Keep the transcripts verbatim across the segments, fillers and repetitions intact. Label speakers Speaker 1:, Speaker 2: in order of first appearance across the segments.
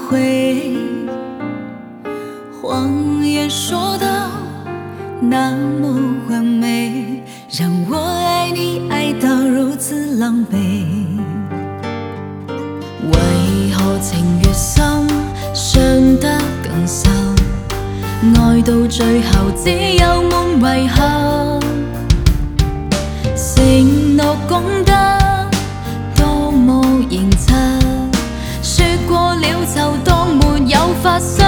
Speaker 1: 悔。谎言说的那么完美，让我爱你爱到如此狼狈。为何情越深，傷得更深？愛到最後只有夢遺憾。承諾講得多麼認真，說過了就當沒有發生。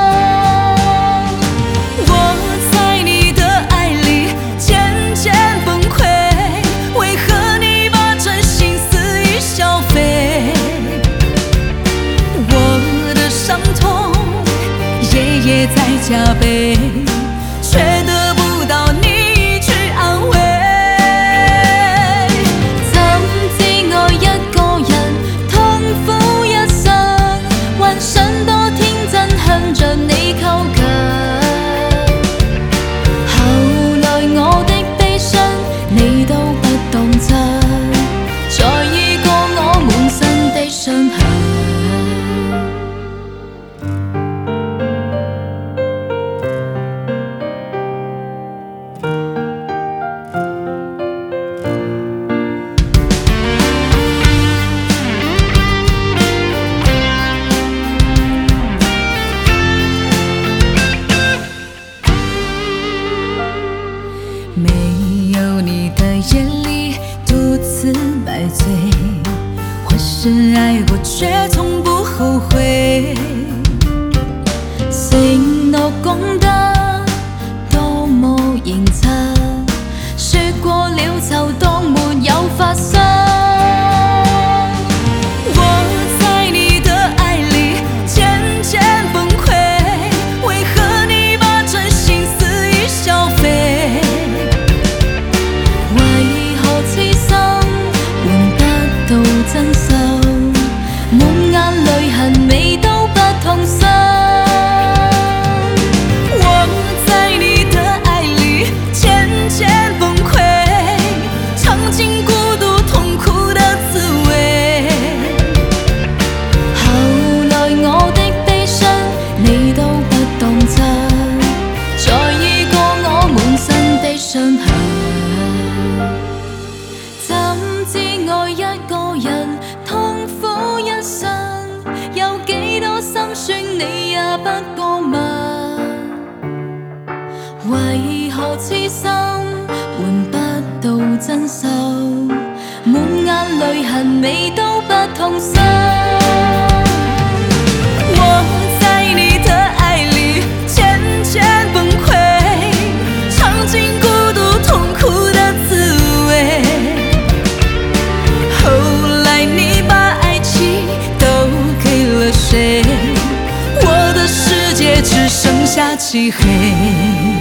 Speaker 1: 我在你的愛裡漸漸崩潰，為何你把真心肆意消費？我的傷痛夜夜在加倍，卻得不到你去安慰。怎知愛一個人痛苦一生，幻想多天真向着你靠近。後來我的悲傷你都不當真，在意過我滿身的傷痕。没有你的眼里独自买醉，或是愛過卻從不後悔。承諾講得多麼認真，說過了就當沒有發生。我在你的愛裡漸漸崩潰，為何你把真心肆意消費？真受滿眼淚痕味都不痛心。我在你的愛裡漸漸崩潰，嘗盡孤獨痛苦的滋味。後來我的悲傷你都不當真，在意過我滿身的傷痕。怎知愛一個人痛苦一生，有幾多心酸你也不過問。為何痴心換不到真心，滿眼淚痕味都不痛心。我在你的愛裡漸漸崩潰，嘗盡孤獨痛苦的滋味。我的世界只剩下漆黑。